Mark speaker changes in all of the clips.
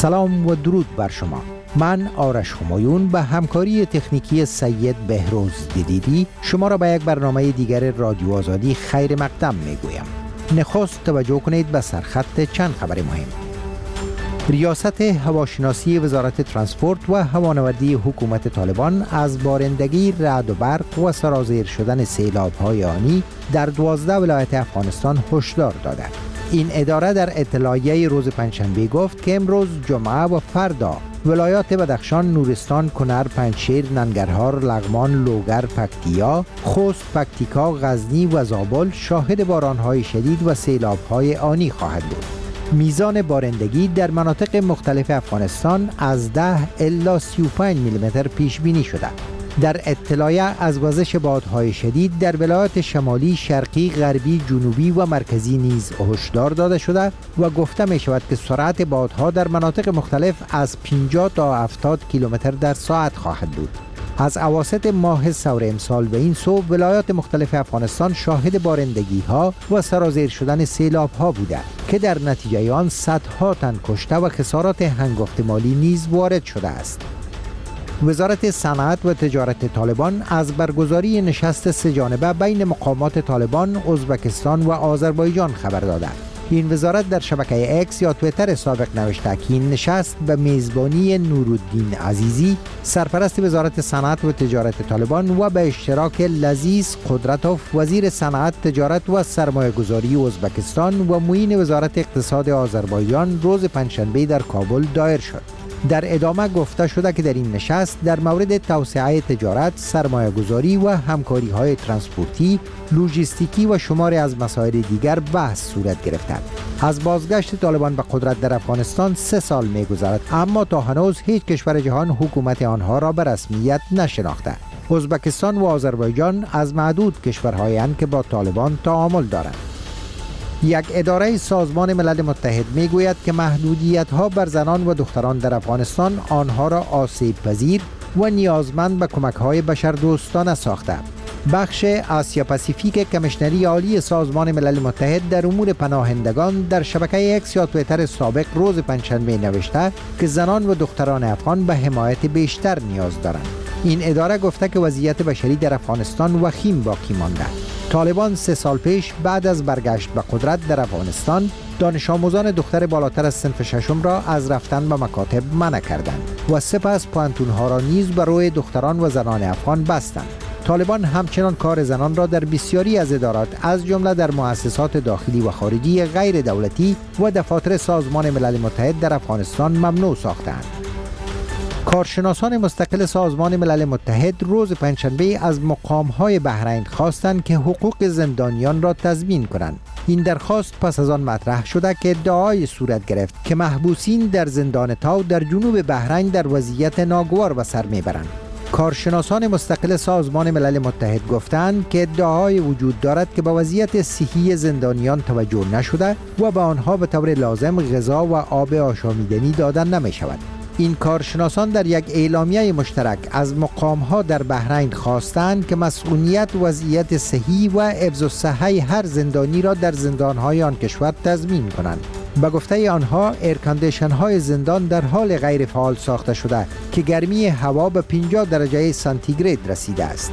Speaker 1: سلام و درود بر شما. من آرش همایون به همکاری تکنیکی سید بهروز دیدی شما را به یک برنامه دیگر رادیو آزادی خیر مقدم میگویم. نخست توجه کنید به سرخط چند خبر مهم. ریاست هواشناسی وزارت ترانسپورت و هوانوردی حکومت طالبان از بارندگی، رعد و برق و سرازیر شدن سیلاب‌های آنی در 12 ولایت افغانستان هشدار داده. این اداره در اطلاعیه روز پنجشنبه گفت که امروز جمعه و فردا ولایات بدخشان، نورستان، کنر، پنجشیر، ننگرهار، لغمان، لوگر، پکتیا، خوست، پکتیکا، غزنی و زابل شاهد باران‌های شدید و سیلاب‌های آنی خواهد بود. میزان بارندگی در مناطق مختلف افغانستان از 10 الی 35 میلیمتر پیش بینی شده. در اطلاعیه از وزش بادهای شدید در ولایات شمالی، شرقی، غربی، جنوبی و مرکزی نیز هشدار داده شده و گفته می شود که سرعت بادها در مناطق مختلف از 50 تا 70 کیلومتر در ساعت خواهد بود. از اواسط ماه سور امسال به این سو ولایات مختلف افغانستان شاهد بارندگی ها و سرازیر شدن سیلاب ها بوده که در نتیجه آن صدها تن کشته و خسارات هنگفت مالی نیز وارد شده است. وزارت صنعت و تجارت طالبان از برگزاری نشست سه‌جانبه بین مقامات طالبان، ازبکستان و آذربایجان خبر داده. این وزارت در شبکه اکس یا تویتر سابق نوشته که این نشست به میزبانی نورالدین عزیزی، سرپرست وزارت صنعت و تجارت طالبان و به اشتراک لذیذ قدرتوف، وزیر صنعت، تجارت و سرمایه‌گذاری ازبکستان و معین وزارت اقتصاد آذربایجان روز پنجشنبه در کابل دایر شد. در ادامه گفته شده که در این نشست در مورد توسعه تجارت، سرمایه‌گذاری و همکاری‌های ترانسپورتی، لوجستیکی و شماری از مسائل دیگر بحث صورت گرفته. از بازگشت طالبان به قدرت در افغانستان 3 سال می‌گذرد، اما تا هنوز هیچ کشور جهان حکومت آنها را به رسمیت نشناخته. ازبکستان و آذربایجان از معدود کشورهایند که با طالبان تعامل دارند. یک اداره سازمان ملل متحد میگوید که محدودیت‌ها بر زنان و دختران در افغانستان آنها را آسیب پذیر و نیازمند به کمک‌های بشردوستانه ساخته. بخش آسیا پاسیفیک کمیشنری عالی سازمان ملل متحد در امور پناهندگان در شبکه اکس یا تویتر سابق روز پنجشنبه نوشته که زنان و دختران افغان به حمایت بیشتر نیاز دارند. این اداره گفته که وضعیت بشری در افغانستان وخیم باقی مانده. طالبان 3 سال پیش بعد از برگشت به قدرت در افغانستان دانش آموزان دختر بالاتر از صنف ششم را از رفتن به مکاتب منع کردند و سپس پانتونها را نیز بر روی دختران و زنان افغان بستند. طالبان همچنان کار زنان را در بسیاری از ادارات از جمله در مؤسسات داخلی و خارجی غیر دولتی و دفاتر سازمان ملل متحد در افغانستان ممنوع ساختند. کارشناسان مستقل سازمان ملل متحد روز پنجشنبه از مقام‌های بحرین خواستند که حقوق زندانیان را تضمین کنند. این درخواست پس از آن مطرح شده که ادعای صورت گرفت که محبوسین در زندان تاو در جنوب بحرین در وضعیت ناگوار به سر میبرند. کارشناسان مستقل سازمان ملل متحد گفتند که ادعای وجود دارد که به وضعیت صحی زندانیان توجه نشده و به آنها به طور لازم غذا و آب آشامیدنی داده نمی شود. این کارشناسان در یک اعلامیه مشترک از مقام‌ها در بحرین خواستند که مسئولیت وضعیت صحی و حفظ الصحه هر زندانی را در زندان‌های آن کشور تضمین کنند. به گفته آنها ایرکاندیشن‌های زندان در حال غیر فعال ساخته شده که گرمی هوا به 50 درجه سانتیگراد رسیده است.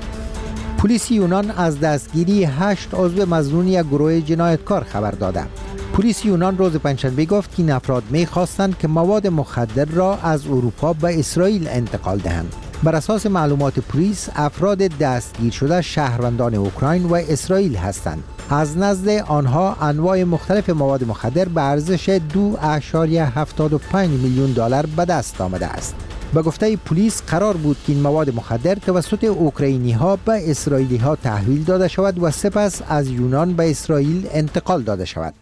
Speaker 1: پلیس یونان از دستگیری 8 عضو مظنون یک گروه جنایتکار خبر داده. پلیس یونان روز پنجشنبه گفت که این افراد می‌خواستند که مواد مخدر را از اروپا به اسرائیل انتقال دهند. بر اساس معلومات پلیس افراد دستگیر شده شهروندان اوکراین و اسرائیل هستند. از نزد آنها انواع مختلف مواد مخدر به ارزش 2.75 میلیون دلار به دست آمده است. به گفته پلیس قرار بود که این مواد مخدر توسط اوکراینی‌ها به اسرائیلی‌ها تحویل داده شود و سپس از یونان به اسرائیل انتقال داده شود.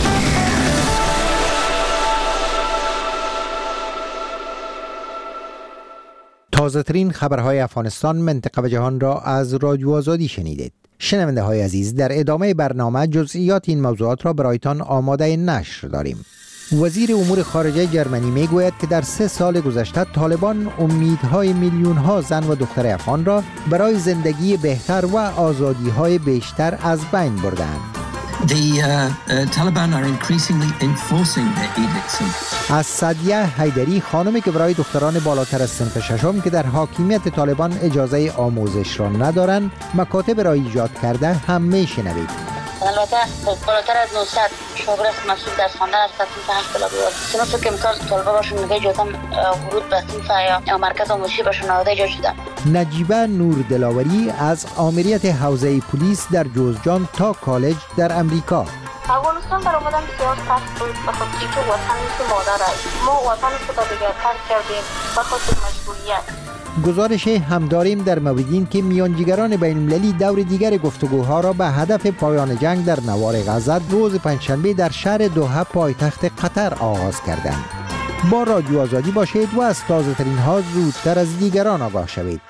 Speaker 1: تازه‌ترین خبرهای افغانستان، منطقه و جهان را از رادیو آزادی شنیدید. شنونده های عزیز، در ادامه برنامه جزئیات این موضوعات را برایتان آماده نشر داریم. وزیر امور خارجه جرمنی میگوید که در 3 سال گذشته طالبان امیدهای میلیون‌ها زن و دختر افغان را برای زندگی بهتر و آزادی‌های بیشتر از بین بردند.
Speaker 2: Taliban are increasingly enforcing their edicts.
Speaker 1: از سعدیه حیدری، خانمی که برای دختران بالاتر از صنف ششم که در حاکمیت طالبان اجازه آموزش را ندارند مکاتب را ایجاد کرده هم میشنوید.
Speaker 3: البته بالاتر از 900 شاگرد مسئول درس خواندن از تصنیف 8 طلابی صنف که امکان طلبه باشون نگه اجازه ورود به صنف یا مرکز آموزشی باشون نهاده ایجاد شدن.
Speaker 1: نجیبه نور دلاوری از آمریت حوزه پلیس در جوزجان تا کالج در امریکا.
Speaker 4: افغانستان در آمدن بسیار سخت بود بخاطر که وطن مثل مادر است. ما وطن خود را دیگر ترک کردیم بخاطر مجبوریت.
Speaker 1: گزارش هم داریم در مورد این که میانجیگران بین المللی دور دیگر گفتگوها را به هدف پایان جنگ در نوار غزه روز پنجشنبه در شهر دوحه پایتخت قطر آغاز کردند. با رادیو آزادی باشید و از تازه ترین ها زودتر از دیگران آگاه شوید.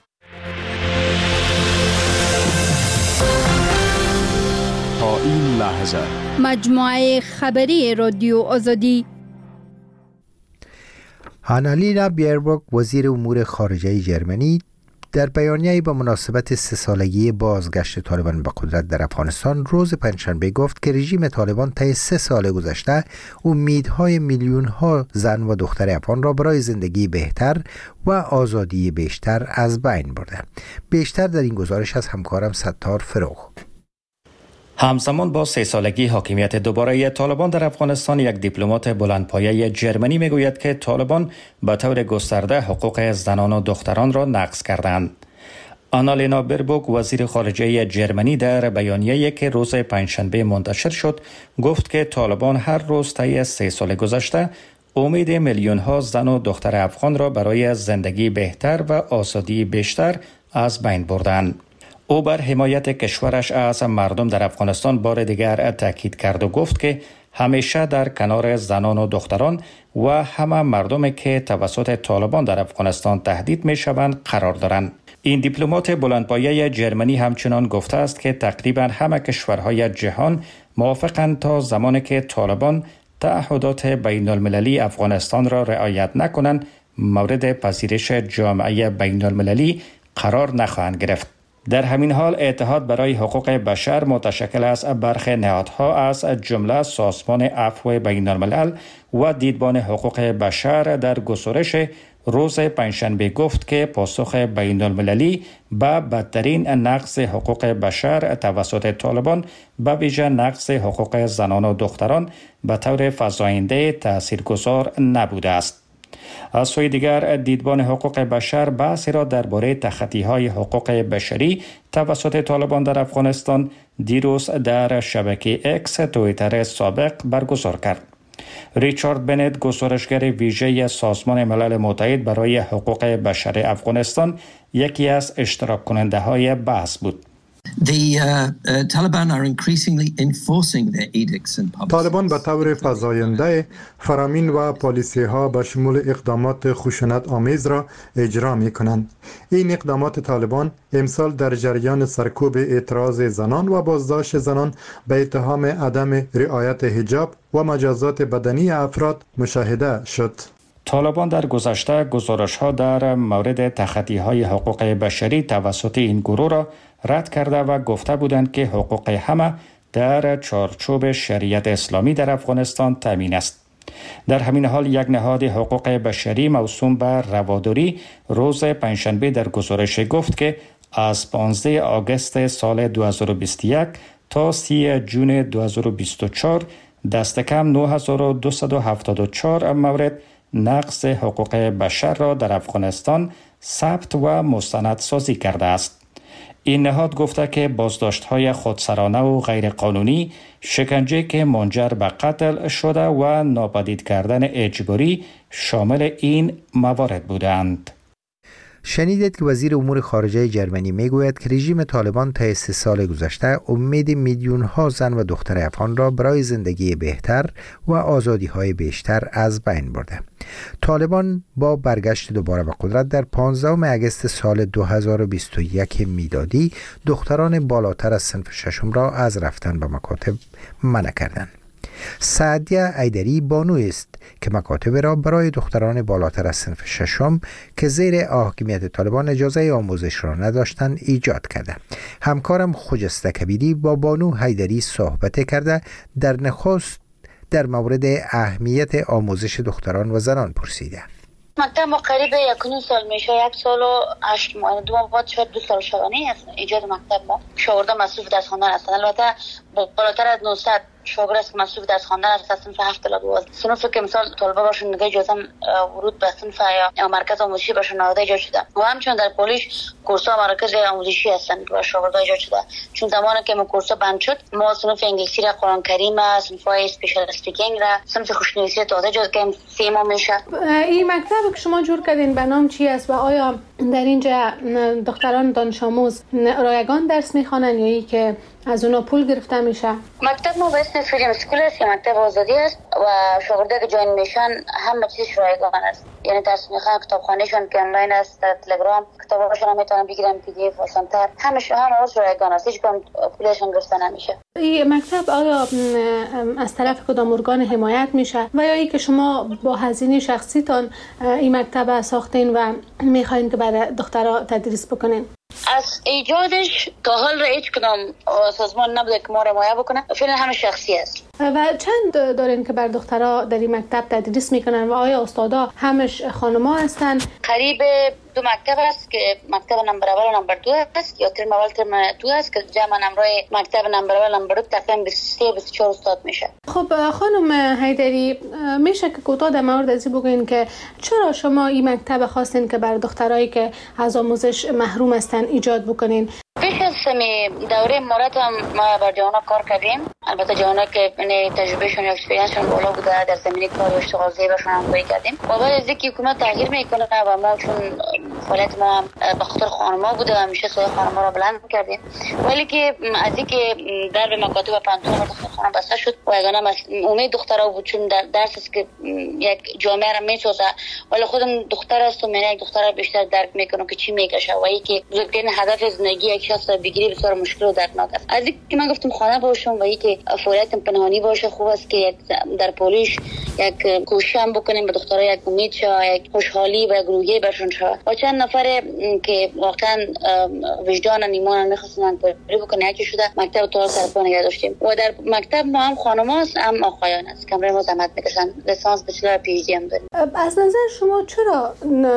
Speaker 5: تا این لحظه
Speaker 6: مجموعه خبری رادیو آزادی.
Speaker 1: آنالینا بیربوک وزیر امور خارجه جرمنی در بیانیه‌ای به مناسبت 3 سالگی بازگشت طالبان به قدرت در افغانستان روز پنجشنبه گفت که رژیم طالبان طی 3 سال گذشته امیدهای میلیون‌ها زن و دختر افغان را برای زندگی بهتر و آزادی بیشتر از بین برده. بیشتر در این گزارش از همکارم ستار فروغ.
Speaker 7: همزمان با 3 سالگی حاکمیت دوباره طالبان در افغانستان، یک دیپلمات بلندپایه جرمنی میگوید که طالبان به طور گسترده حقوق زنان و دختران را نقض کردند. آنالینا بیربوک وزیر خارجه جرمنی در بیانیه‌ای که روز پنجشنبه منتشر شد گفت که طالبان هر روز طی 3 سال گذشته امید میلیون‌ها زن و دختر افغان را برای زندگی بهتر و آزادی بیشتر از بین بردند. او بر حمایت کشورش از مردم در افغانستان بار دیگر تاکید کرد و گفت که همیشه در کنار زنان و دختران و همه مردمی که توسط طالبان در افغانستان تهدید می شوند قرار دارند. این دیپلمات بلندپایه جرمنی همچنان گفته است که تقریبا همه کشورهای جهان موافقند تا زمانی که طالبان تعهدات بین المللی افغانستان را رعایت نکنند مورد پذیرش جامعه بین المللی قرار نخواهند گرفت. در همین حال اتحاد برای حقوق بشر متشکل از برخی نهادها از جمله سازمان عفو بین الملل و دیدبان حقوق بشر در گزارش روز پنجشنبه گفت که پاسخ بین المللی به بدترین نقض حقوق بشر توسط طالبان به ویژه نقض حقوق زنان و دختران به طور فزاینده تاثیرگذار نبوده است. از سوی دیگر دیدبان حقوق بشر بحثی را درباره تخطی‌های حقوق بشری توسط طالبان در افغانستان دیروز در شبکه اکس توییتر سابق برگزار کرد. ریچارد بنت گزارشگر ویژه سازمان ملل متحد برای حقوق بشر افغانستان یکی از اشتراک کننده های بحث بود.
Speaker 8: طالبان به طور فزاینده فرامین و پالیسی ها به شمول اقدامات خشونت آمیز را اجرا می کنند. این اقدامات طالبان امسال در جریان سرکوب اعتراض زنان و بازداشت زنان به اتهام عدم رعایت حجاب و مجازات بدنی افراد مشاهده شد.
Speaker 7: طالبان در گذشته گزارش‌ها در مورد تخطی‌های حقوق بشری توسط این گروه را رد کرده و گفته بودند که حقوق همه در چارچوب شریعت اسلامی در افغانستان تامین است. در همین حال یک نهاد حقوق بشری موسوم به رواداری روز پنجشنبه در گزارش گفت که از 15 آگوست سال 2021 تا 30 جون 2024 دست کم 9274 مورد نقض حقوق بشر را در افغانستان ثبت و مستندسازی کرده است. این نهاد گفته که بازداشت‌های خودسرانه و غیرقانونی، شکنجه که منجر به قتل شده و ناپدید کردن اجباری شامل این موارد بودند.
Speaker 1: شنیدید که وزیر امور خارجه جرمنی میگوید که رژیم طالبان طی 3 سال گذشته امید میلیون ها زن و دختر افغان را برای زندگی بهتر و آزادی های بیشتر از بین برده. طالبان با برگشت دوباره به قدرت در 15 اگست سال 2021 میلادی دختران بالاتر از صنف ششم را از رفتن به مکاتب منع کردند. سعدیه حیدری بانو است که مکاتب را برای دختران بالاتر از صنف ششم که زیر حاکمیت طالبان اجازه آموزش را نداشتند ایجاد کرده. همکارم خجسته کبیری با بانو حیدری صحبت کرده در نخست در مورد اهمیت آموزش دختران و زنان پرسیده.
Speaker 3: مکتب ما قریب 1 سال میشه، 1 سال و 8 ماه، 2 ماه بعد شاید 2 سال شدنی است ایجاد مکتب ما. شاگردان مصروف درس خواندن هستند. البته بالاتر از 900 شاگرد است که مصروف درس خواندن است از صنف 7 تا 12. صنفی که مثال طلبه باشن دیگه اجازه ورود به صنف یا مرکز آموزشی باشن داده ایجاد شده. و همچنین در پلیس کورس‌ها مرکز آموزشی هستند که شاگردان ایجاد شده. چون زمانی که ما کورس‌ها بند شد، ما صنف انگلیسی را، قرآن کریم، صنف اسپیشال اسپیکینگ را، صنف خوشنویسی تازه ایجاد کردیم 3 ماه میشه.
Speaker 9: این مکتب که شما جور کردین به نام چی است و آیا در اینجا دختران دانش آموز رایگان درس میخوانن یا ای که از اونا پول گرفته میشه؟
Speaker 3: مکتب ما به اسم فریدم اسکول است یا مکتب آزادی است و شاگردایی که جوین میشن همه چیزش رایگان است. یعنی درس میخوان، کتابخانهشون که آنلاین است، در تلگرام کتاباشون هم میتونن بگیرن، پی دی اف واسانتر، همه رایگان است، هیچ کدوم پولشون گرفته نمیشه.
Speaker 9: این مکتب آیا از طرف کدام ارگان حمایت میشه و یا ای که شما با هزینه شخصیتان این مکتب ساختین و میخواین که برای دخترها تدریس بکنین؟
Speaker 3: از ایجادش تا حال هیچ کدام سازمان نبوده که ما رو حمایت بکنه، فعلا همه شخصی است.
Speaker 9: و چند دارین که بر دخترها در این مکتب تدریس میکنن و آیا استادا همش خانم‌ها هستن؟ قریب
Speaker 3: 2 مکتب است که مکتب نمبر اول و نمبر 2 است یا ترم اول ترم 2 است که جمع نمره مکتب نمبر اول و نمبر 2 تقریبا 23-24 استاد میشه.
Speaker 9: خب خانم حیدری، میشه که کوتاه در مورد از بگین که چرا شما این مکتب خواستین که بر دخترایی که از آموزش محروم هستن ایجاد بکنین؟
Speaker 3: پیش از دوره مورد هم ما بر جوانا کار کردیم. البته جوانا که تجربهشون یا اکسپریانسشون بالا بوده در زمینه کار و اشتغال زیبشون هم کاری کردیم. و بعد از اینکه حکومت تغییر میکنه و ما چون فعالیت ما به خاطر خانم‌ها بوده و همیشه سایه خانم‌ها را بلند کردیم، ولی که از اینکه در مکاتب و پانتون و دختر خانم بسته شد و یگانه امید دخترها بود، چون در درس است که یک جامعه را میسازه، ولی خودم دختر است و من یک دختر را بیشتر درک میکنم که چی میکشه و اینکه بزرگترین هدف زندگی یک شخص بگیری بسیار مشکل و دردناک است. از اینکه من گفتم خانه باشم و اینکه فعالیت پنهانی باشه، خوب است که در پولیش یک کوشش هم بکنیم به دخترها یک امید شه، یک خوشحالی و گروهی برشون شه. و چند نفر که واقعا وجدان ایمان می‌خواستن کاری بکنن یکی شده مکتب تو سرپا نگه داشتیم. و در مکتب ما هم خانم‌هاست هم آقایان است. کمره ما زحمت می‌کشن، لیسانس بچلر پی اچ دی هم داریم.
Speaker 9: از نظر شما چرا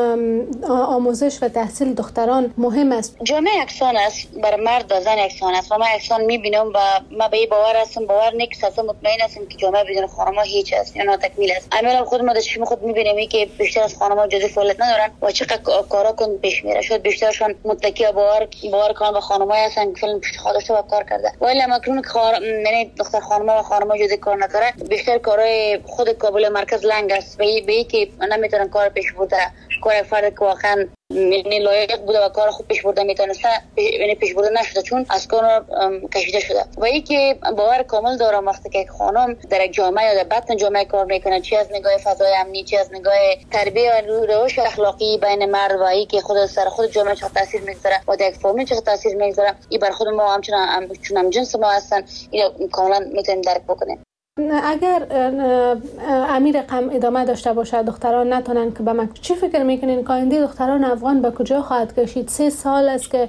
Speaker 9: آموزش و تحصیل دختران مهم است؟
Speaker 3: جامعه یکسان است، بر مرد و زن یکسان است و من یکسان می‌بینم و ما به این باور هستم، باور نیست، اصلا مطمئن هستم که جامعه بدون خانم‌ها هیچ است یا ناتکمیل است. عملا خود ما داشتیم خود می‌بینیم که بیشتر از خانم‌ها جزء فعالیت ندارن و چقدر کارا کن پیش میره. شاید بیشترشون متکی باور کردن به خانم‌ها هستن که فعلا پیش خودشون کار کرده، ولی مکرون که یعنی دختر خانم‌ها و خانم‌ها جزء کار نکاره، بیشتر کارهای خود کابل مرکز لنگ است به این که نمیتونن کار پیش برده. کار فرد که واقعا یعنی لایق بوده و کار خوب پیش برده میتونسته یعنی پیش برده نشده چون از کار کشیده شده. و اینکه باور کامل دارم وقتی که خانم در یک جامعه یا در بطن جامعه کار میکنه، چی از نگاه فضای امنی، چی از نگاه تربیت و روش اخلاقی بین مرد و اینکه خود سر خود جامعه چه تاثیر میگذاره و در یک فامیل چه تاثیر میگذاره، این بر خود ما همچنان جنس ما هستن، اینو کاملا میتونیم درک بکنیم.
Speaker 9: اگر امیر رقم ادامه داشته باشه دختران نتونن که به مکتب، چی فکر میکنین که آینده دختران افغان به کجا خواهد کشید؟ 3 سال است که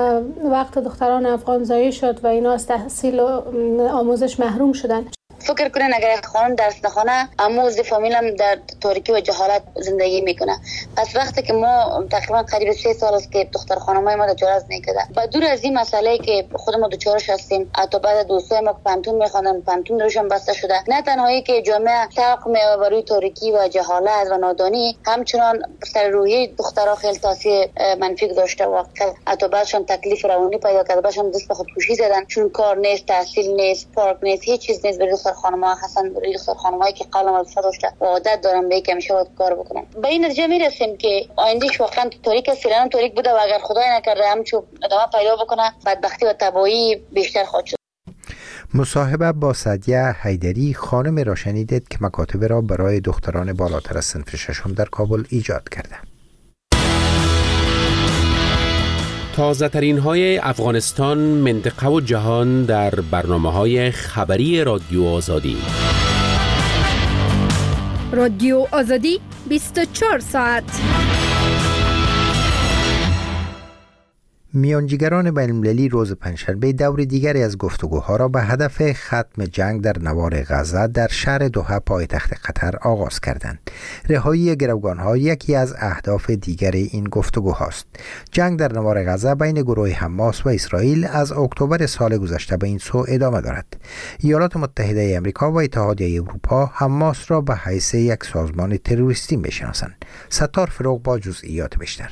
Speaker 9: وقت دختران افغان ضایع شد و اینا از تحصیل و آموزش محروم شدن.
Speaker 3: فکر کنن اگر خانم درس نخونه اما زی فامیل هم در تاریکی و جهالت زندگی میکنه. پس وقتی که ما تقریبا قریب 3 سال است که دختر خانمای ما دچار نکرده و دور از این مسئله که خود ما دچارش هستیم، حتی بعد دوستای ما پانتون میخوانن، پانتون روشون بسته شده، نه تنهایی که جامعه ساق میبره روی تاریکی و جهالت و نادانی، همچنان سر روی دخترها خیلی تاثیر منفی داشته و حتی بعدشون تکلیف روانی پیدا کرده، بعدشون دست به خودکشی زدن چون کار نیست، تحصیل نیست، پارک نیست، هیچ چیز نیست. برای خانم‌ها هستن، برای خانم‌هایی که قبلا وظیفه داشته و عادت دارن به که همیشه باید کار بکنن. به این نتیجه میرسیم که آیندهش واقعا تاریک است، فعلا تاریک بوده و اگر خدای نکرده همچون ادامه پیدا بکنه بدبختی و تباهی بیشتر خواهد شد.
Speaker 1: مصاحبه با سعدیه حیدری خانم را شنیدید که مکاتب را برای دختران بالاتر از صنف ششم در کابل ایجاد کرده.
Speaker 10: تازه ترین های افغانستان، منطقه و جهان در برنامه های خبری رادیو آزادی.
Speaker 6: رادیو آزادی 24 ساعت.
Speaker 1: میانجیگران بین‌المللی روز پنجشنبه دور دیگری از گفتگوها را به هدف ختم جنگ در نوار غزه در شهر دوحه پایتخت قطر آغاز کردند. رهایی گروگان‌ها یکی از اهداف دیگر این گفتگوهاست. جنگ در نوار غزه بین گروه حماس و اسرائیل از اکتبر سال گذشته به این سو ادامه دارد. ایالات متحده آمریکا و اتحادیه اروپا حماس را به حیث یک سازمان تروریستی می‌شناسند. ستار فروغ با جزئیات بیشتر.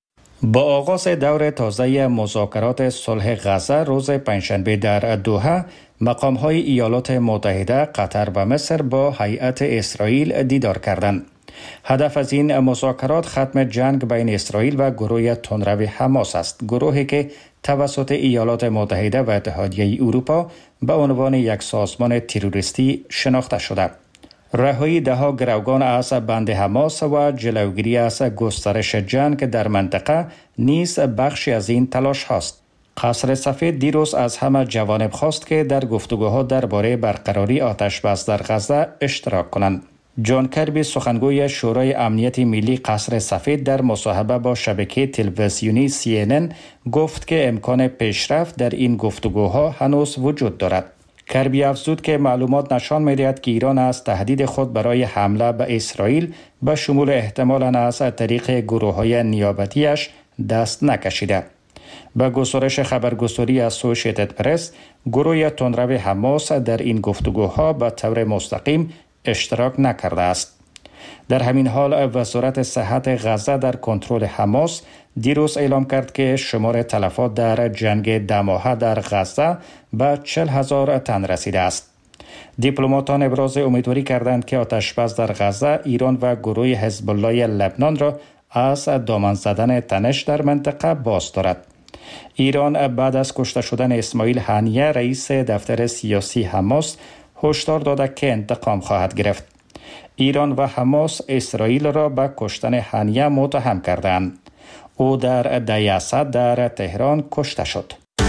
Speaker 7: با آغاز دور تازه مذاکرات صلح غزه روز پنجشنبه در دوحه، مقام‌های ایالات متحده، قطر و مصر با هیئت اسرائیل دیدار کردند. هدف از این مذاکرات ختم جنگ بین اسرائیل و گروه تندرو حماس است، گروهی که توسط ایالات متحده و اتحادیه اروپا به عنوان یک سازمان تروریستی شناخته شده. رهایی دهها گروگان از بند حماس و جلوگیری از گسترش جنگ در منطقه نیز بخشی از این تلاش هاست. قصر سفید دیروز از همه جوانب خواست که در گفتگوها درباره برقراری آتش بس در غزه اشتراک کنند. جان کربی، سخنگوی شورای امنیت ملی قصر سفید، در مصاحبه با شبکه تلویزیونی CNN گفت که امکان پیشرفت در این گفتگوها هنوز وجود دارد. کربی افزود که معلومات نشان می‌دهد که ایران از تهدید خود برای حمله به اسرائیل به شمول احتمالاً از طریق گروه‌های نیابتیش دست نکشیده. به گزارش خبرگزاری اسوسییتد پرس، گروه تندرو حماس در این گفتگوها به طور مستقیم اشتراک نکرده است. در همین حال وزارت صحت غزه در کنترل حماس دیروز اعلام کرد که شمار تلفات در جنگ دماهه در غزه به 40,000 تن رسیده است. دیپلماتان ابراز امیدواری کردند که آتش‌بس در غزه ایران و گروه حزب الله لبنان را از دامن زدن تنش در منطقه باز دارد. ایران بعد از کشته شدن اسماعیل هنیه رئیس دفتر سیاسی حماس هشدار داده که انتقام خواهد گرفت. ایران و حماس اسرائیل را به کشتن هنیه متهم کردند. او در دهه اسد در تهران کشته شد.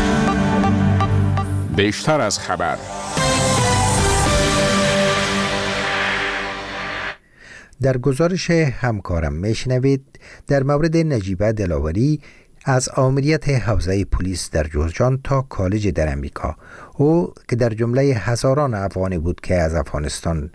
Speaker 5: بیشتر از خبر.
Speaker 1: در گزارش همکارم میشنوید در مورد نجیبه دلاوری از آمریت حوزه پلیس در جورجان تا کالج در امریکا، او که در جمله هزاران افغانی بود که از افغانستان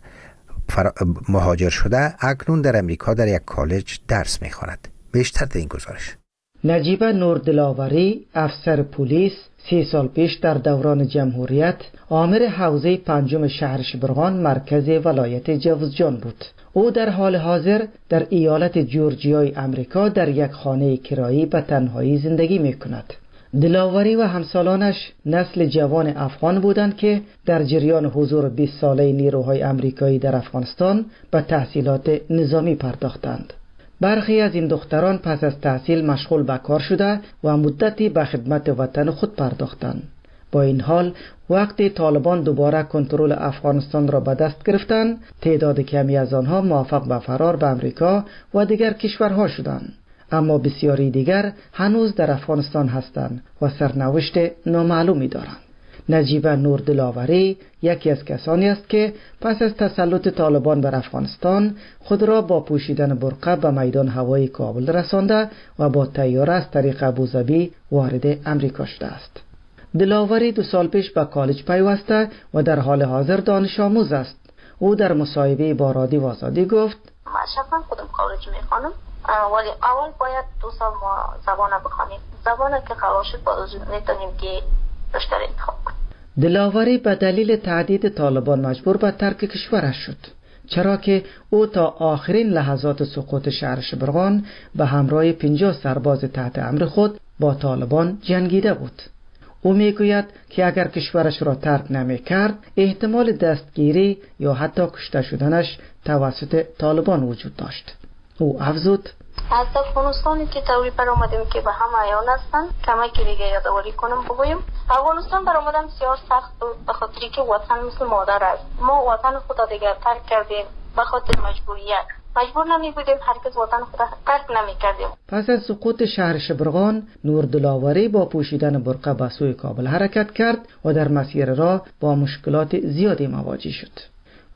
Speaker 1: مهاجر شده، اکنون در امریکا در یک کالج درس می‌خواند. بیشتر در این گزارش.
Speaker 11: نجیبه نور دلاوری، افسر پلیس، 30 سال پیش در دوران جمهوریت آمر حوزه 5 شهر شبرغان مرکز ولایت جوزجان بود. او در حال حاضر در ایالت جورجیای امریکا در یک خانه کرایی به تنهایی زندگی می‌کند. دلاوری و همسالانش نسل جوان افغان بودند که در جریان حضور 20 ساله نیروهای امریکایی در افغانستان به تحصیلات نظامی پرداختند. برخی از این دختران پس از تحصیل مشغول به کار شده و مدتی به خدمت وطن خود پرداختند. با این حال وقتی طالبان دوباره کنترل افغانستان را به دست گرفتند، تعداد کمی از آنها موفق به فرار به امریکا و دیگر کشورها شدند. اما بسیاری دیگر هنوز در افغانستان هستند و سرنوشت نامعلومی دارند. نجیبه نور دلاوری یکی از کسانی است که پس از تسلط طالبان بر افغانستان خود را با پوشیدن برقع به میدان هوایی کابل رسانده و با طیاره از طریق ابوظبی وارد امریکا شده است. دلاوری 2 سال پیش به کالج پیوسته و در حال حاضر دانش آموز است. او در مصاحبه با رادیو آزادی گفت:
Speaker 4: من شخصا خودم کالج میخوانم، ولی اول باید 2 سال ما زبان بخوانیم. زبان که قبول شد باز میتونیم که بیشتر انتخاب کنیم.
Speaker 11: دلاوری به دلیل تهدید طالبان مجبور به ترک کشورش شد، چرا که او تا آخرین لحظات سقوط شهر شبرغان به همراه 50 سرباز تحت امر خود با طالبان جنگیده بود. او میگوید که اگر کشورش را ترک نمی‌کرد، احتمال دستگیری یا حتی کشته شدنش توسط طالبان وجود داشت. او افزود:
Speaker 4: از افغانستانی که توی پر آمدیم که به همه ایان هستن، کمکی دیگه یادآوری کنم بگویم. افغانستان بر آمدن بسیار سخت بود، به خاطری که وطن مثل مادر است. ما وطن خود را دیگر ترک کردیم به خاطر مجبوریت. مجبور نمی بودیم، هرگز وطن خود ترک نمی کردیم.
Speaker 11: پس از سقوط شهر شبرغان، نور دلاوری با پوشیدن برقع به سوی کابل حرکت کرد و در مسیر راه با مشکلات زیادی مواجه شد.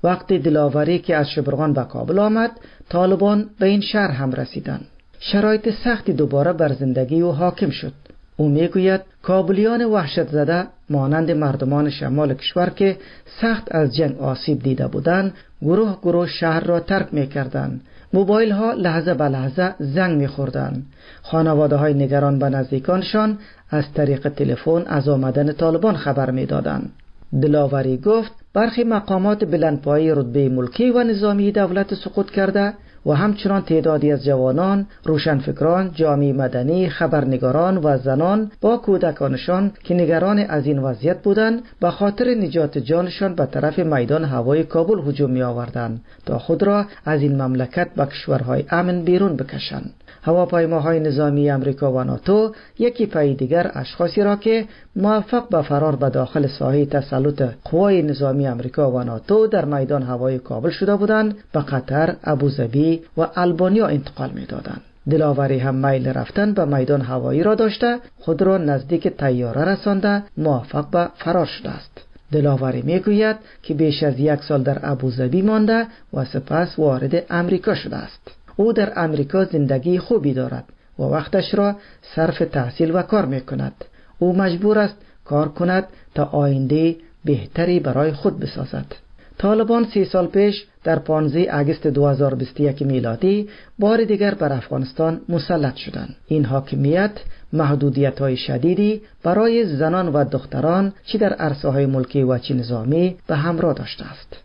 Speaker 11: وقتی دلاوری که از شبرغان به کابل آمد، طالبان به این شهر هم رسیدند. شرایط سختی دوباره بر زندگی او حاکم شد. او میگوید کابلیان وحشت زده مانند مردمان شمال کشور که سخت از جنگ آسیب دیده بودند، گروه گروه شهر را ترک میکردند. موبایل ها لحظه به لحظه زنگ میخوردند. خانواده های نگران به نزدیکانشان از طریق تلفن از آمدن طالبان خبر میدادند. دلاوری گفت برخی مقامات بلندپایه رتبه ملکی و نظامی دولت سقوط کرده و همچنان تعدادی از جوانان، روشنفکران، جامعه مدنی، خبرنگاران و زنان با کودکانشان که نگران از این وضعیت بودند به خاطر نجات جانشان به طرف میدان هوایی کابل هجوم می آوردند تا خود را از این مملکت به کشورهای امن بیرون بکشند. هواپیماهای نظامی امریکا و ناتو یکی پای دیگر اشخاصی را که موفق به فرار به داخل ساحه تسلط قوای نظامی امریکا و ناتو در میدان هوایی کابل شده بودند به قطر، ابوظبی و البانیا انتقال می‌دادند. دلاوری هم میل رفتن به میدان هوایی را داشته، خود را نزدیک طیاره رسانده موفق به فرار شده است. دلاوری میگوید که بیش از 1 سال در ابوظبی مانده و سپس وارد امریکا شده است. او در امریکا زندگی خوبی دارد و وقتش را صرف تحصیل و کار می کند. او مجبور است کار کند تا آینده بهتری برای خود بسازد. طالبان 3 سال پیش در 15 آگوست 2021 میلادی بار دیگر بر افغانستان مسلط شدند. این حاکمیت محدودیت‌های شدیدی برای زنان و دختران چه در عرصه‌های ملکی و چه نظامی به همراه داشته است.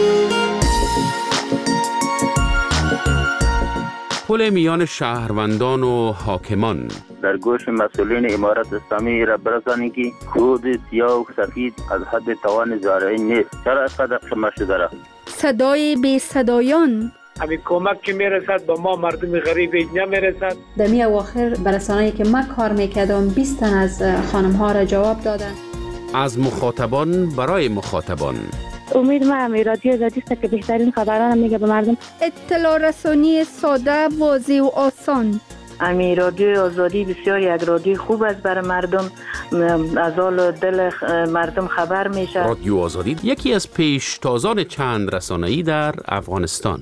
Speaker 10: پل میان شهروندان و حاکمان
Speaker 12: در گوش مسئولین امارت اسلامی را برسانید که کود سیاه و سفید از حد توان زارعی نیست. چرا اینقدر قمه شده را؟
Speaker 6: صدای بی صدایان،
Speaker 13: همین کمک که میرسد به ما مردم غریب نمیرسد.
Speaker 14: در می اواخر برسانه‌ای که من کار میکردم 20 تن از خانم ها را جواب دادن.
Speaker 10: از مخاطبان برای مخاطبان.
Speaker 15: امید ما رادیو آزادی است که بهترین خبران میگه به مردم.
Speaker 6: اطلاع رسانی ساده، واضح و آسان.
Speaker 16: رادیو آزادی بسیار یک رادیو خوب است برای مردم، از حال دل مردم خبر میشه.
Speaker 10: رادیو آزادی یکی از پیشتازان چند رسانه‌ای در افغانستان.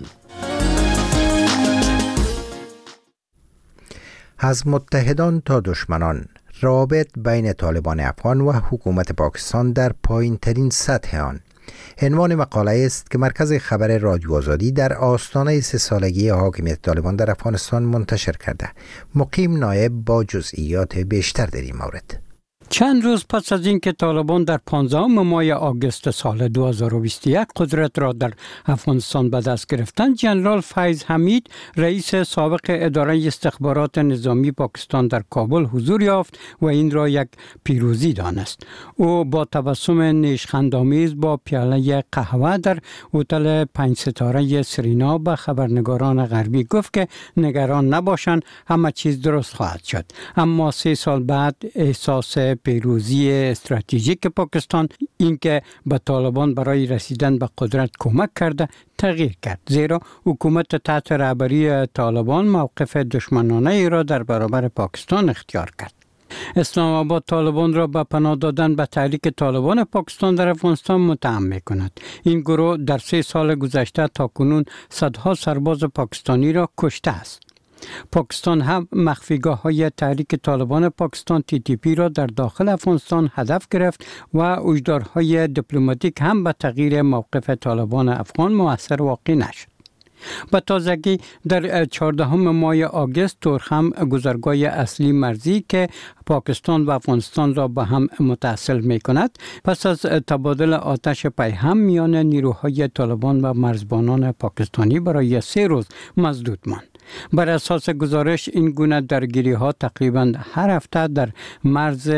Speaker 1: از متحدان تا دشمنان، رابط بین طالبان افغان و حکومت پاکستان در پایین ترین سطح آن. عنوان مقاله است که مرکز خبر رادیو آزادی در آستانه 3 سالگی حاکمیت طالبان در افغانستان منتشر کرده. مقیم نایب با جزئیات بیشتر در این مورد.
Speaker 17: چند روز پس از اینکه طالبان در 15 ماه آگوست سال 2021 قدرت را در افغانستان به دست گرفتند، جنرال فیض حمید، رئیس سابق اداره استخبارات نظامی پاکستان در کابل حضور یافت و این را یک پیروزی دانست. او با تبسم نیشخندآمیز با پیاله قهوه در هتل 5 ستاره سرینا به خبرنگاران غربی گفت که نگران نباشند، همه چیز درست خواهد شد. اما 3 سال بعد احساس پیروزی استراتژیک پاکستان، اینکه به طالبان برای رسیدن به قدرت کمک کرده، تغییر کرد، زیرا حکومت تحت رهبری طالبان موقف دشمنانه ای را در برابر پاکستان اختیار کرد. اسلام آباد طالبان را به پناه دادن به تحریک طالبان پاکستان در افغانستان متهم می‌کند. این گروه در 3 سال گذشته تاکنون صدها سرباز پاکستانی را کشته است. پاکستان هم مخفیگاه‌های تحریک طالبان پاکستان TTP را در داخل افغانستان هدف گرفت و اجدارهای دیپلماتیک هم به تغییر موقف طالبان افغان مؤثر واقع نشد. به تازگی در 14 ماه آگوست تورخم، گذرگاه اصلی مرزی که پاکستان و افغانستان را به هم متصل می کند، پس از تبادل آتش پیهم میان نیروهای طالبان و مرزبانان پاکستانی برای 3 روز مسدود ماند. بر اساس گزارش این گونه درگیری ها تقریبا هر هفته در مرز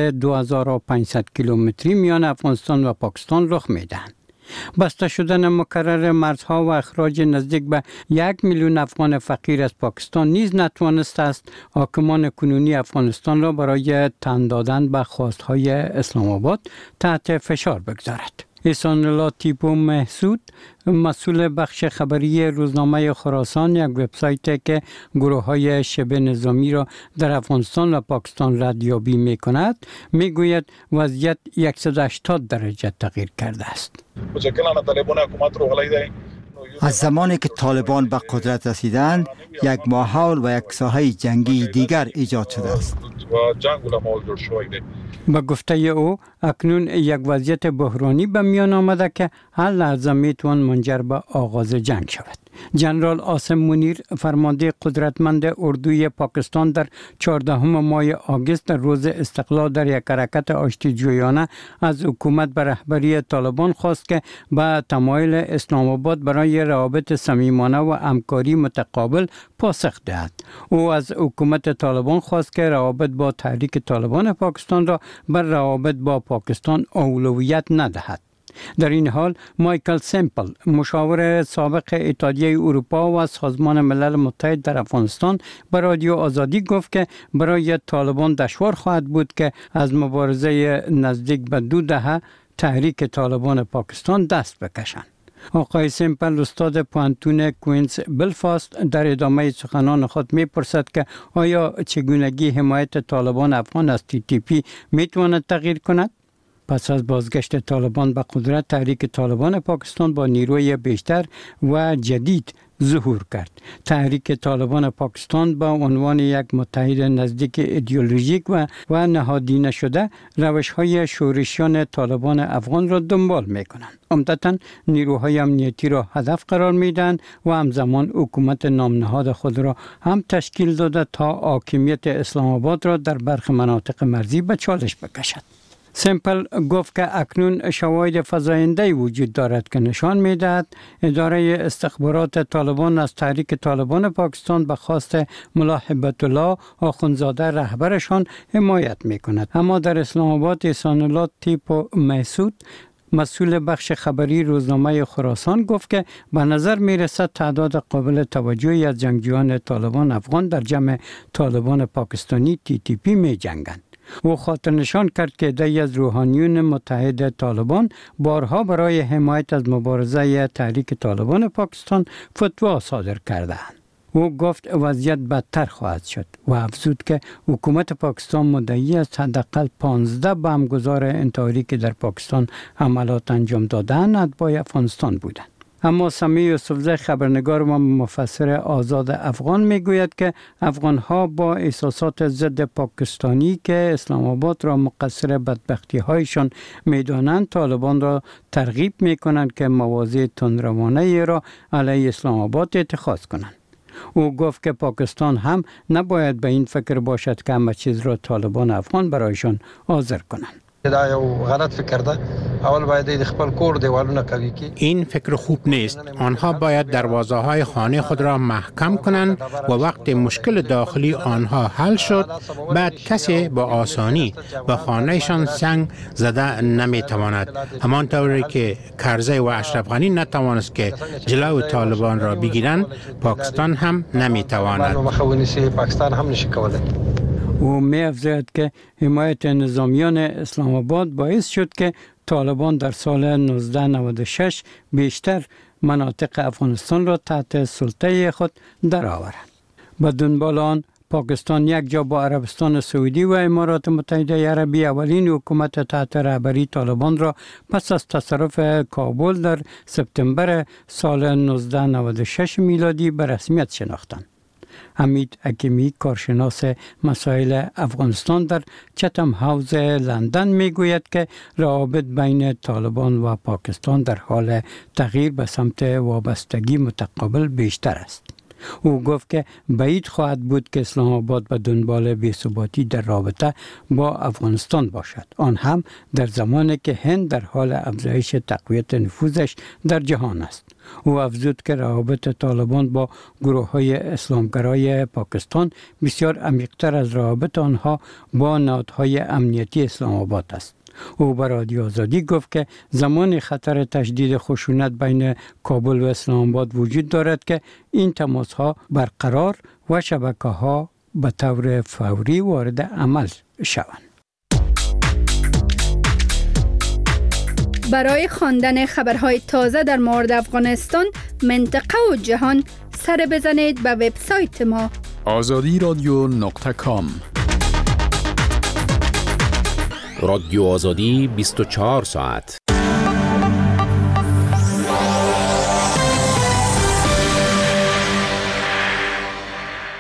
Speaker 17: 2500 کیلومتری میان افغانستان و پاکستان رخ میدهند. بسته شدن مکرر مرزها و اخراج نزدیک به 1 میلیون افغان فقیر از پاکستان نیز نتوانسته است حاکمان کنونی افغانستان را برای تن دادن به خواستهای اسلام آباد تحت فشار بگذارد. احسان الله تیپو محسود مسئول بخش خبری روزنامه خراسان یک وبسایت که گروه‌های شبه نظامی را در افغانستان و پاکستان ردیابی می‌کند میگوید وضعیت 180 درجه تغییر کرده است.
Speaker 18: از زمانی که طالبان به قدرت رسیدند یک ماحول و یک ساحه جنگی دیگر ایجاد شده است.
Speaker 17: با گفته او اکنون یک وضعیت بحرانی به میان آمده که هر لحظه میتوان منجر به آغاز جنگ شود. جنرال عاصم منیر فرمانده قدرتمند اردوی پاکستان در 14 ماه آگوست در روز استقلال در یک حرکت آشتی‌جویانه از حکومت به رهبری طالبان خواست که به تمایل اسلام آباد برای روابط صمیمانه و همکاری متقابل پاسخ دهد. او از حکومت طالبان خواست که روابط با تحریک طالبان پاکستان را بر روابط با پاکستان اولویت ندهد. در این حال مایکل سمپل مشاور سابق اتحادیه اروپا و سازمان ملل متحد در افغانستان به رادیو آزادی گفت که برای طالبان دشوار خواهد بود که از مبارزه نزدیک به 2 دهه تحریک طالبان پاکستان دست بکشند. آقای سمپل استاد پوانتون کوینز بلفاست در ادامه سخنان خود می‌پرسد که آیا چگونگی حمایت طالبان افغان از TTP میتواند تغییر کند؟ پس از بازگشت طالبان به قدرت تحریک طالبان پاکستان با نیروی بیشتر و جدید ظهور کرد. تحریک طالبان پاکستان با عنوان یک متحد نزدیک ایدئولوژیک و نهادینه شده روش‌های شورشیان طالبان افغان را دنبال می‌کنند. عمدتاً نیروهای امنیتی را هدف قرار می‌دهند و همزمان حکومت نامنهاد خود را هم تشکیل داده تا حاکمیت اسلام آباد را در برخی مناطق مرزی به چالش بکشد. سمپل گفت که اکنون شواهد فزاینده وجود دارد که نشان می‌دهد اداره استخبارات طالبان از تحریک طالبان پاکستان به خواست ملا هیبت الله آخوندزاده رهبرشان حمایت می‌کند. اما در اسلام آباد احسان الله تیپو محسود مسئول بخش خبری روزنامه خراسان گفت که به نظر می‌رسد تعداد قابل توجهی از جنگجویان طالبان افغان در جمع طالبان پاکستانی TTP می‌جنگند. او خاطر نشان کرد که عده‌ای از روحانیون متحد طالبان بارها برای حمایت از مبارزه تحریک طالبان پاکستان فتوا صادر کردند. او گفت وضعیت بدتر خواهد شد و افزود که حکومت پاکستان مدعی است حداقل 15 بمبگذار انتحاری که در پاکستان عملیات انجام دادند اتباع افغانستان بودند. اما سمیع یوسفزی خبرنگار و مفسر آزاد افغان میگوید که افغانها با احساسات ضد پاکستانی که اسلام آباد را مقصر بدبختی هایشان میدانند طالبان را ترغیب میکنند که مواضع تندروانه را علیه اسلام آباد اتخاذ کنند. او گفت که پاکستان هم نباید به این فکر باشد که همه چیز را طالبان افغان برایشان حاضر کنند.
Speaker 19: غلط فکر ده. اول باید خپل کور دیوالونه قوی کی.
Speaker 20: این فکر خوب نیست. آنها باید دروازه های خانه خود را محکم کنند و وقت مشکل داخلی آنها حل شد بعد کسی با آسانی به خانهشان سنگ زده نمیتواند. همانطوری که کرزی و اشرف غنی نتوانست که جلو طالبان را بگیرند پاکستان هم نمیتواند.
Speaker 19: پاکستان هم نشي کولای.
Speaker 17: او می افزاید که حمایت نظامیان اسلام آباد باعث شد که طالبان در سال 1996 بیشتر مناطق افغانستان را تحت سلطه خود درآورند. با دنبال آن پاکستان یک جا با عربستان سعودی و امارات متحده عربی اولین حکومت تحت رهبری طالبان را پس از تصرف کابل در سپتامبر سال 1996 میلادی به رسمیت شناختند. حمید حکیمی کارشناس مسائل افغانستان در چتم هاوس لندن میگوید که روابط بین طالبان و پاکستان در حال تغییر به سمت وابستگی متقابل بیشتر است. او گفت که بعید خواهد بود که اسلام آباد به دنبال بی‌ثباتی در رابطه با افغانستان باشد، آن هم در زمانی که هند در حال افزایش تقویت نفوذش در جهان است. او افزود که روابط طالبان با گروه‌های اسلامگرای پاکستان بسیار عمیق‌تر از روابط آنها با نهادهای امنیتی اسلام آباد است. او به رادیو آزادی گفت که زمان خطر تشدید خشونت بین کابل و اسلام آباد وجود دارد که این تماس‌ها برقرار و شبکه‌ها به طور فوری وارد عمل شوند.
Speaker 6: برای خواندن خبرهای تازه در مورد افغانستان، منطقه و جهان، سر بزنید به وبسایت ما
Speaker 5: azadiradyo.com.
Speaker 10: رادیو آزادی 24 ساعت.